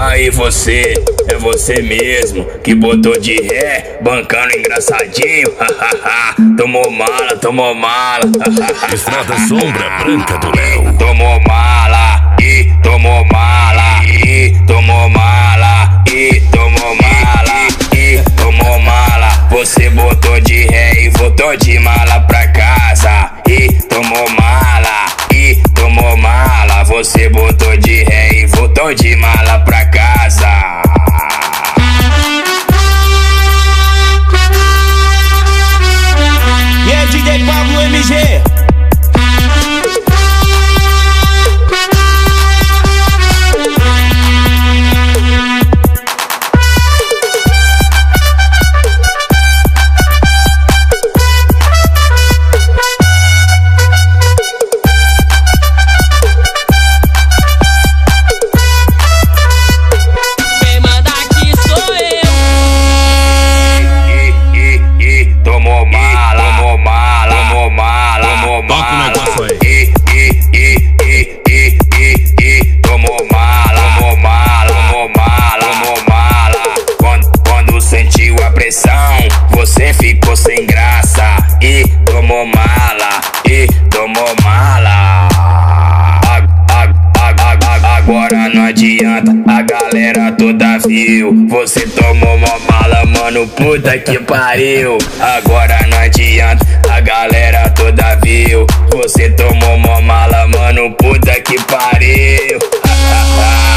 Aí você, é você mesmo que botou de ré, bancando engraçadinho. Tomou mala, tomou mala. Estrada Sombra Branca do Léo. Tomou mala, e tomou mala, e tomou mala, e tomou mala, e tomou mala. Você botou de ré e voltou de mala pra casa. E tomou mala, e tomou mala. Você botou de ré e voltou de mala pra casa. E é DJ Pablo MG. Tomou mala, tomou mala, tomou mala, tomou mala. Tomou mala, tomou mala, tomou mala, tomou mala. Quando sentiu a pressão, você ficou sem graça. E tomou mala, e tomou mala. Agora não adianta, a galera toda viu. Você tomou uma mala, mano, puta que pariu. Agora não adianta, a galera toda viu. Você tomou uma mala, mano, puta que pariu.